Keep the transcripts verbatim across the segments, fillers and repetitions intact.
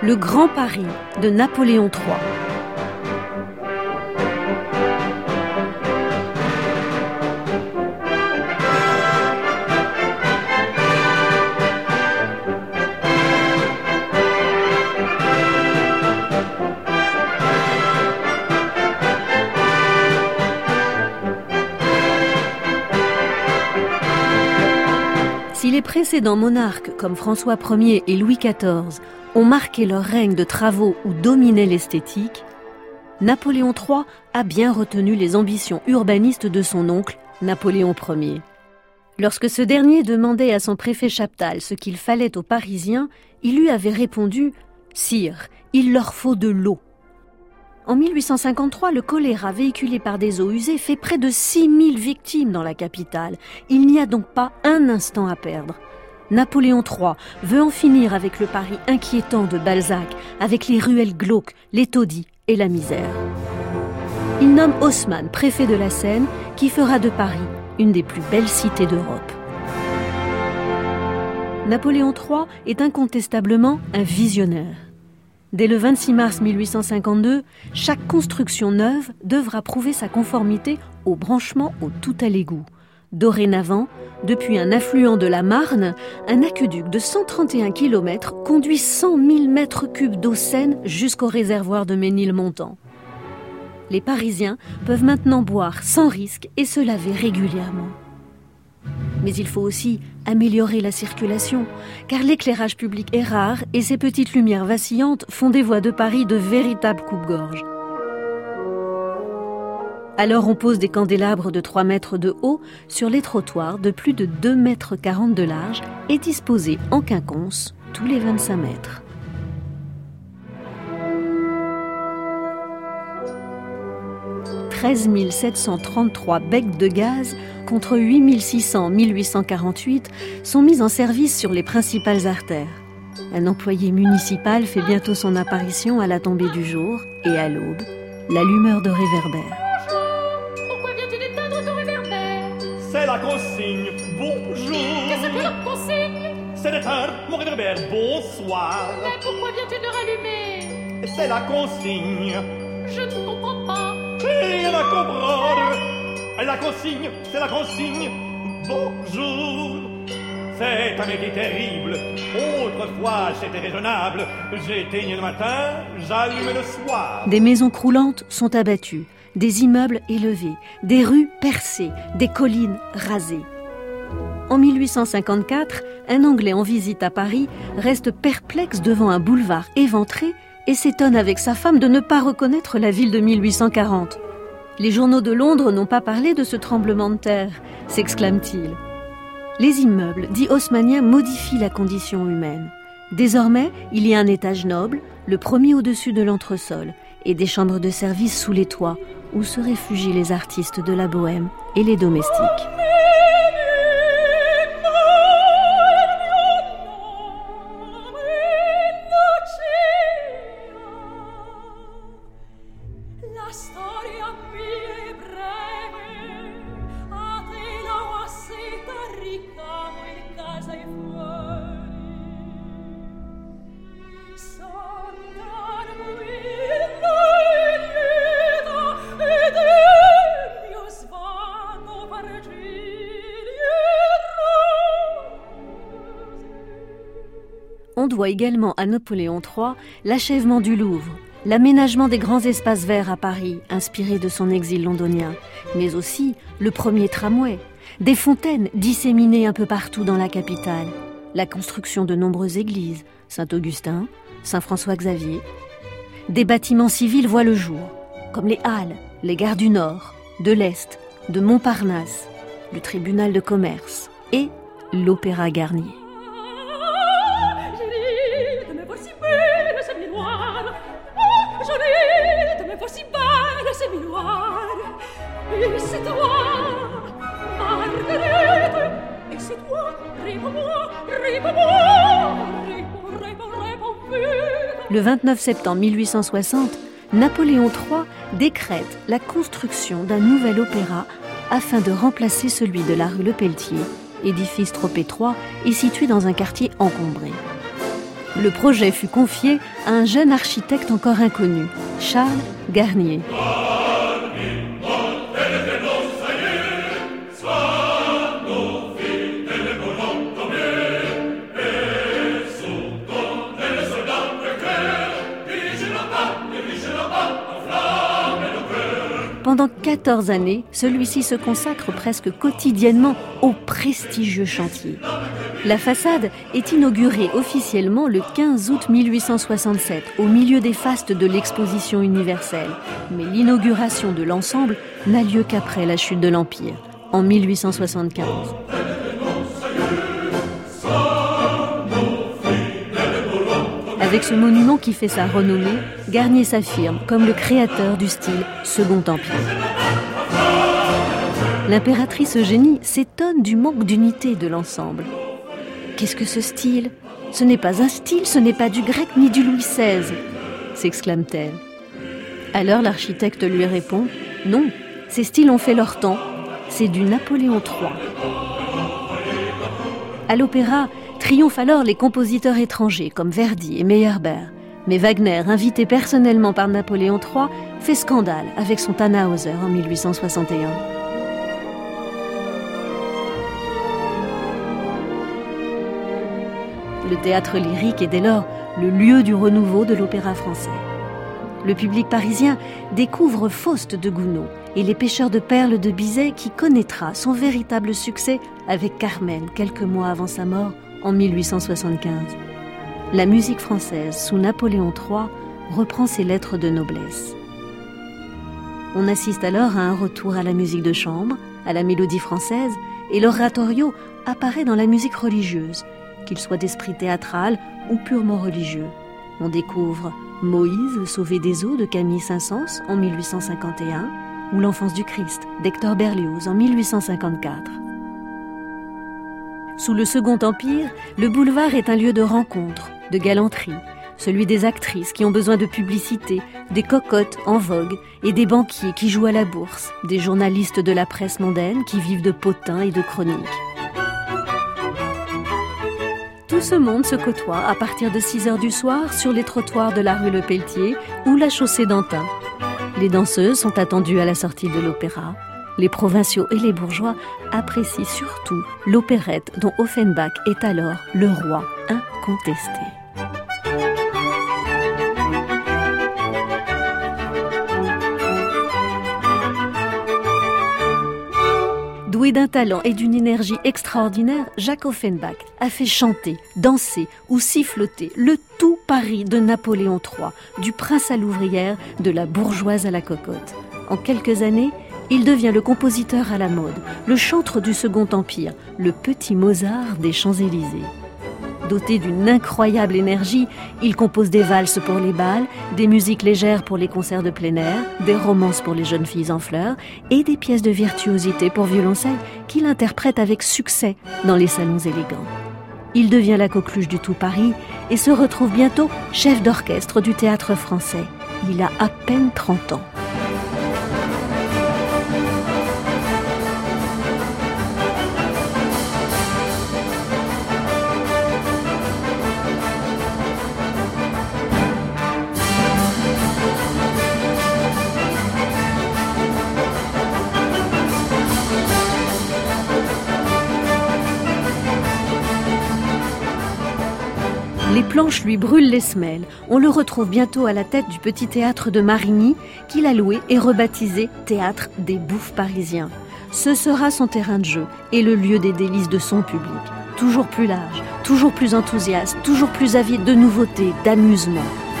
Le Grand Paris de Napoléon trois. Si les précédents monarques, comme François Ier et Louis quatorze, ont marqué leur règne de travaux ou dominaient l'esthétique, Napoléon trois a bien retenu les ambitions urbanistes de son oncle, Napoléon Ier. Lorsque ce dernier demandait à son préfet Chaptal ce qu'il fallait aux Parisiens, il lui avait répondu « Sire, il leur faut de l'eau ». En mille huit cent cinquante-trois, le choléra véhiculé par des eaux usées fait près de six mille victimes dans la capitale. Il n'y a donc pas un instant à perdre. Napoléon trois veut en finir avec le Paris inquiétant de Balzac, avec les ruelles glauques, les taudis et la misère. Il nomme Haussmann préfet de la Seine, qui fera de Paris une des plus belles cités d'Europe. Napoléon trois est incontestablement un visionnaire. Dès le vingt-six mars mille huit cent cinquante-deux, chaque construction neuve devra prouver sa conformité au branchement au tout à l'égout. Dorénavant, depuis un affluent de la Marne, un aqueduc de cent trente et un kilomètres conduit cent mille mètres cubes d'eau saine jusqu'au réservoir de Ménilmontant. Les Parisiens peuvent maintenant boire sans risque et se laver régulièrement. Mais il faut aussi améliorer la circulation, car l'éclairage public est rare et ces petites lumières vacillantes font des voies de Paris de véritables coupe-gorge. Alors on pose des candélabres de trois mètres de haut sur les trottoirs de plus de deux mètres quarante de large et disposés en quinconce tous les vingt-cinq mètres. treize mille sept cent trente-trois becs de gaz contre huit mille six cents en mille huit cent quarante-huit sont mis en service sur les principales artères. Un employé municipal fait bientôt son apparition à la tombée du jour et à l'aube, l'allumeur de réverbère. Pourquoi viens-tu d'éteindre ton réverbère? C'est la consigne, bonjour. Qu'est-ce que la consigne? C'est d'éteindre mon réverbère, bonsoir. Mais pourquoi viens-tu de rallumer? C'est la consigne. Je ne comprends pas. Rien à comprendre. La consigne, c'est la consigne. Bonjour. C'est un métier terrible. Autrefois, c'était raisonnable. J'éteignais le matin, j'allumais le soir. Des maisons croulantes sont abattues, des immeubles élevés, des rues percées, des collines rasées. En mille huit cent cinquante-quatre, un Anglais en visite à Paris reste perplexe devant un boulevard éventré et s'étonne avec sa femme de ne pas reconnaître la ville de mille huit cent quarante. Les journaux de Londres n'ont pas parlé de ce tremblement de terre, s'exclame-t-il. Les immeubles, dits haussmanniens, modifient la condition humaine. Désormais, il y a un étage noble, le premier au-dessus de l'entresol, et des chambres de service sous les toits, où se réfugient les artistes de la bohème et les domestiques. On doit également à Napoléon trois l'achèvement du Louvre, l'aménagement des grands espaces verts à Paris, inspiré de son exil londonien, mais aussi le premier tramway, des fontaines disséminées un peu partout dans la capitale, la construction de nombreuses églises, Saint-Augustin, Saint-François-Xavier. Des bâtiments civils voient le jour, comme les Halles, les gares du Nord, de l'Est, de Montparnasse, le tribunal de commerce et l'Opéra Garnier. Et c'est toi, Marguerite, et c'est toi, réponds-moi, réponds-moi, réponds, réponds, réponds, vite. Le vingt-neuf septembre mille huit cent soixante, Napoléon trois décrète la construction d'un nouvel opéra afin de remplacer celui de la rue Lepelletier, édifice trop étroit et situé dans un quartier encombré. Le projet fut confié à un jeune architecte encore inconnu, Charles Garnier. Pendant quatorze années, celui-ci se consacre presque quotidiennement au prestigieux chantier. La façade est inaugurée officiellement le quinze août mille huit cent soixante-sept, au milieu des fastes de l'exposition universelle. Mais l'inauguration de l'ensemble n'a lieu qu'après la chute de l'Empire, en mille huit cent soixante-quinze. Avec ce monument qui fait sa renommée, Garnier s'affirme comme le créateur du style Second Empire. L'impératrice Eugénie s'étonne du manque d'unité de l'ensemble. Qu'est-ce que ce style ? Ce n'est pas un style, ce n'est pas du grec ni du Louis seize, s'exclame-t-elle. Alors l'architecte lui répond « Non, ces styles ont fait leur temps, c'est du Napoléon trois. » À l'opéra, triomphent alors les compositeurs étrangers comme Verdi et Meyerbeer. Mais Wagner, invité personnellement par Napoléon trois, fait scandale avec son Tannhäuser en mille huit cent soixante et un. Le théâtre lyrique est dès lors le lieu du renouveau de l'opéra français. Le public parisien découvre Faust de Gounod et Les pêcheurs de perles de Bizet qui connaîtra son véritable succès avec Carmen quelques mois avant sa mort en mille huit cent soixante-quinze. La musique française sous Napoléon trois reprend ses lettres de noblesse. On assiste alors à un retour à la musique de chambre, à la mélodie française, et l'oratorio apparaît dans la musique religieuse, qu'il soit d'esprit théâtral ou purement religieux. On découvre Moïse, sauvé des eaux de Camille Saint-Saëns en mille huit cent cinquante et un ou L'enfance du Christ d'Hector Berlioz en mille huit cent cinquante-quatre. Sous le Second Empire, le boulevard est un lieu de rencontre, de galanterie, celui des actrices qui ont besoin de publicité, des cocottes en vogue et des banquiers qui jouent à la bourse, des journalistes de la presse mondaine qui vivent de potins et de chroniques. Tout ce monde se côtoie à partir de six heures du soir sur les trottoirs de la rue Le Pelletier ou la chaussée d'Antin. Les danseuses sont attendues à la sortie de l'opéra. Les provinciaux et les bourgeois apprécient surtout l'opérette dont Offenbach est alors le roi incontesté. Doué d'un talent et d'une énergie extraordinaire, Jacques Offenbach a fait chanter, danser ou siffloter le tout Paris de Napoléon trois, du prince à l'ouvrière, de la bourgeoise à la cocotte. En quelques années, il devient le compositeur à la mode, le chantre du Second Empire, le petit Mozart des Champs-Élysées. Doté d'une incroyable énergie, il compose des valses pour les bals, des musiques légères pour les concerts de plein air, des romances pour les jeunes filles en fleurs et des pièces de virtuosité pour violoncelle qu'il interprète avec succès dans les salons élégants. Il devient la coqueluche du tout Paris et se retrouve bientôt chef d'orchestre du théâtre français. Il a à peine trente ans. Les planches lui brûlent les semelles. On le retrouve bientôt à la tête du petit théâtre de Marigny qu'il a loué et rebaptisé Théâtre des Bouffes parisiens. Ce sera son terrain de jeu et le lieu des délices de son public. Toujours plus large, toujours plus enthousiaste, toujours plus avide de nouveautés, d'amusement.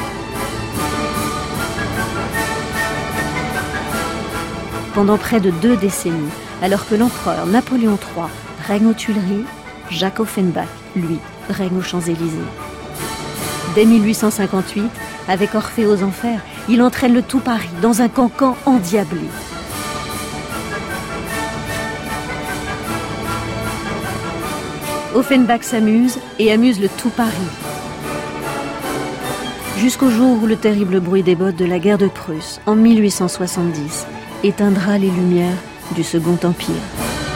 Pendant près de deux décennies, alors que l'empereur Napoléon trois règne aux Tuileries, Jacques Offenbach, lui, règne aux Champs-Élysées. Dès mille huit cent cinquante-huit, avec Orphée aux Enfers, il entraîne le tout Paris dans un cancan endiablé. Offenbach s'amuse et amuse le tout Paris. Jusqu'au jour où le terrible bruit des bottes de la guerre de Prusse, en mille huit cent soixante-dix, éteindra les lumières du Second Empire.